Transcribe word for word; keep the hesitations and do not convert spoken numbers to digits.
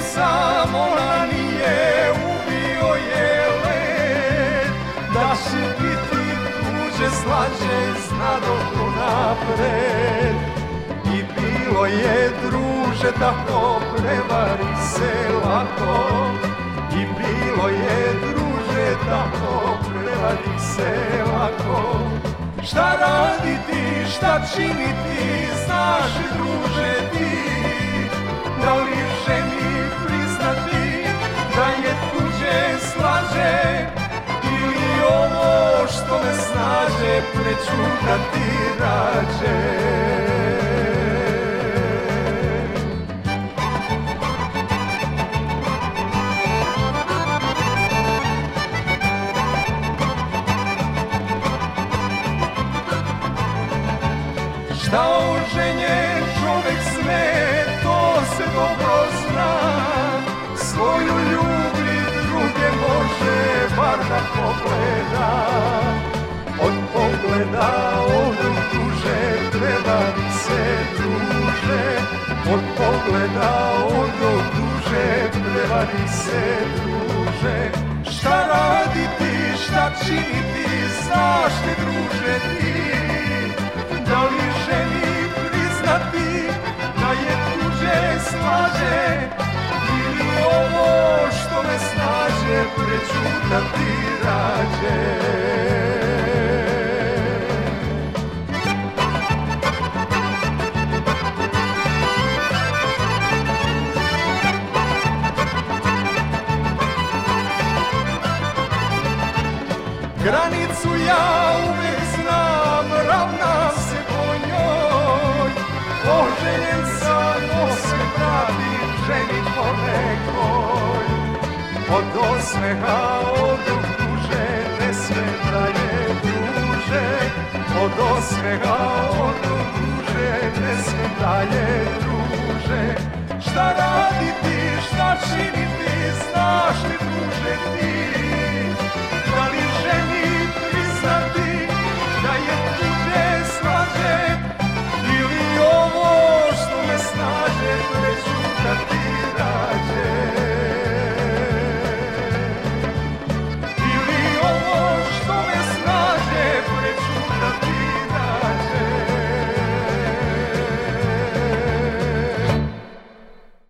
sam, ona nije, ubio je led. Da će biti tuđe slađe, znadoh unapred. I bilo je, druže, tako prevari se lako. I bilo je, druže, tako prevari se lako. Šta raditi, šta činiti, znaš li, druže, ti? Da li ženi priznati da je tuđe slađe, ili ovo što me snađe prećutati rađe? Šta oženjen čovek sme, to se dobro zna. Svoju ljubav druge može bar da pogleda. Od pogleda odu duže, prevari se, druže. Od pogleda odu duže, prevari se, druže. Šta raditi, šta činiti, znaš li, druže, ti? Da li ženi priznati da je tuđe slađe, ili ovo što me snađe prećutati rađe? Granicu ja uvek znam, ravna se po njoj. Oženjen sam, osmeh pravi ženi po nekoj. Od osmeha odu duže, ne sme da je druže. Od osmeha odu duže, ne sme da je druže. Šta radi